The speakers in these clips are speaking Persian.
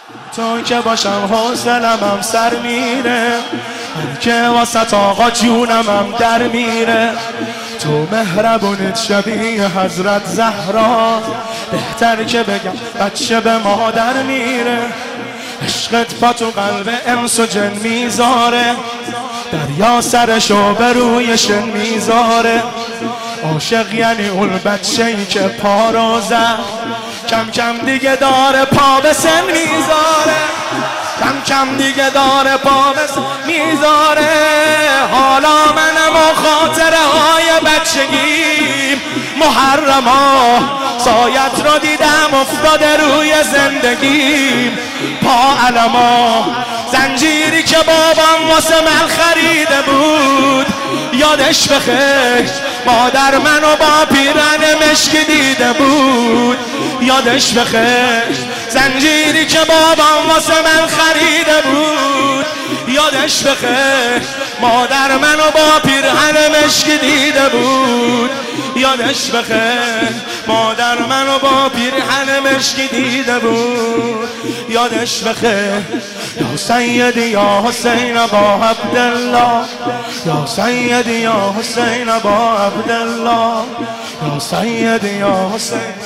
تو که باشم حوصله‌ام سر میره، من که واسه آقا جونم در میره. تو مهربونت شبیه حضرت زهرا، بهتر که بگم بچه به مادر میره. عشقت پا تو قلب انس و جن میذاره، دریا سرشو به روی شن میذاره. عاشق یعنی اون بچه‌ای که پا رو زد، کم کم دیگه داره پا به سن میذاره، کم کم دیگه داره پا به سن میذاره. حالا منم و خاطره های بچگیم محرما، سایت رو دیدم افتاده روی زندگیم. پا علما زنجیری که بابام واسه من خریده بود، یادش بخیر مادر منو با پیرن مشکی دیده بود. یادش بخیر زنجیری که بابام واسه من خریده بود، یادش بخیر مادر منو با پیرهن مشکی دیده بود. یادش بخیر مادر منو با پیرهن مشکی دیده بود. یادش بخیر یا سیدی یا حسین ابا عبدالله، یا سیدی یا حسین ابا عبدالله، یا سیدی یا حسین،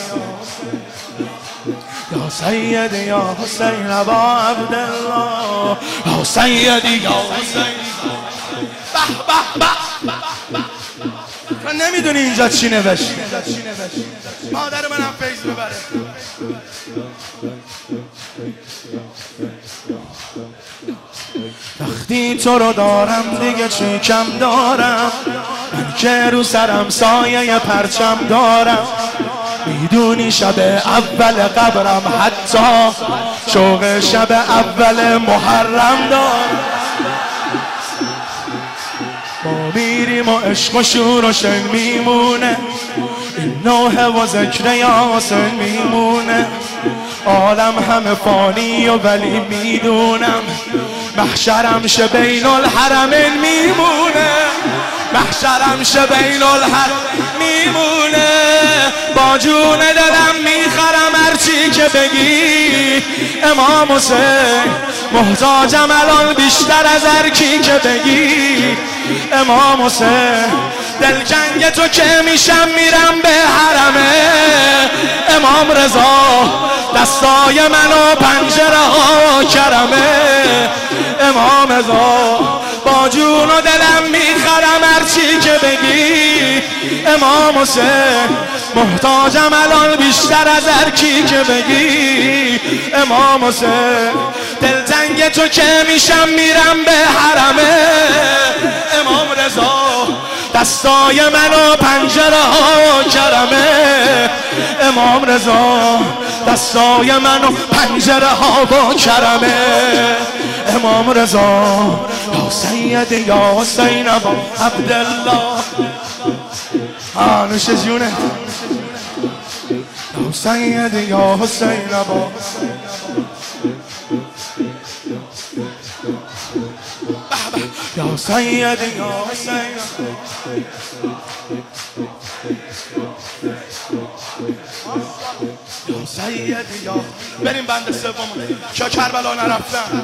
یا سیدی یا حسین ابا عبدالله، یا سیدی یا حسین. به به به، تو نمیدونی اینجا چی نوشت. مادر منم فیض ببره. وقتی تو رو دارم دیگه چی کم دارم، من که رو سرم سایه پرچم دارم. میدونی شب اول قبرم حتی شوق شب اول محرم دارم. ما میریم و عشق و شور و شن میمونه، این نوحه و ذکر یاسین میمونه. عالم همه فانی و ولی میدونم محشرم شه بین الحرمین میمونه، محشرم شه بین الحرمین میمونه. با جون دلم میخرم هرچی که بگی امام حسین، محتاجم الان بیشتر از هر کی که بگی امام حسین. دلجنگ تو که میشم میرم به حرمه امام رضا، دستای منو پنجره ها کرمه امام رضا. با جون و دلم میخرم هرچی که بگی امام حسین، محتاجم الان بیشتر از هر کی که بگی امام حسین. دلتنگ تو که میشم میرم به حرمه امام رضا، دستای منو پنجره ها کرمه امام رضا، دستای منو پنجره ها با کرمه امام رضا. یا سید یا حسین ابا عبدالله، نوش جونه. یا سید یا حسین ابا، یا سید یا حسین، یا سید یا. بریم بند سوم که کربلا نرفتم.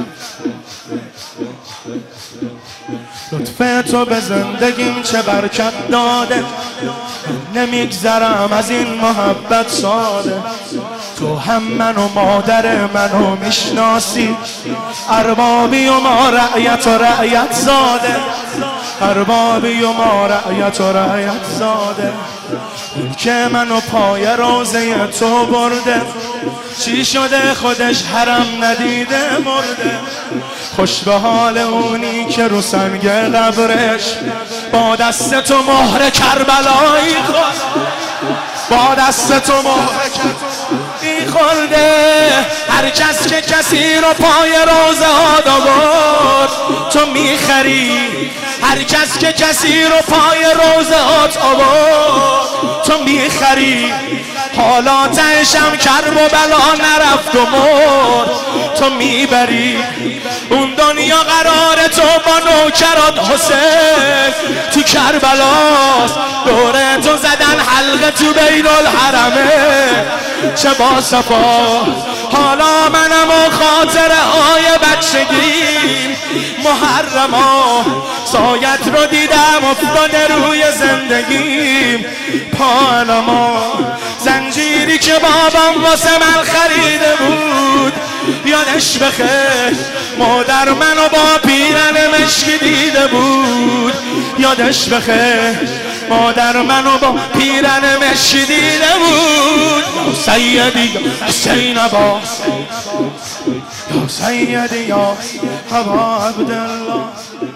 لطف تو به زندگیم چه برکت داده، نمیگذرم از این محبت ساده. تو هم من و مادر منو میشناسی، اربابی و ما رعیت و رعیت زاده، اربابی و ما رعیت و رعیت زاده. اون که منو پای روزه تو برده، چی شده خودش حرم ندیده مرده. خوش به حال اونی که رو سنگ قبرش با دست تو مهر کربلایی خورد، با دست تو مهر کربلایی خورده. هر کس که کسی رو پای روزه ها آورد تو میخری، هر کس که کسی رو پای روزه هات آورد تو میخری. حالا تهشم کرب و بلا نرفت و مرد تو میبری. اون دنیا قرار تو با نوکرات حسین تو کربلاست، دور تو زدن حلقه تو بین الحرمه چه با صفا. حالا منم و خاطره های بچگیم محرما سایت رو دیدم افتاده روی زندگیم پانما زنجیری که بابام واسه من خریده بود یادش بخیر مادر منو با پیرن مشکی دیده بود یادش بخیر مادر منو با پیرن مشکی دیده بود یا سیدی یا حسین عباس یا سیدی یا ابا عبدالله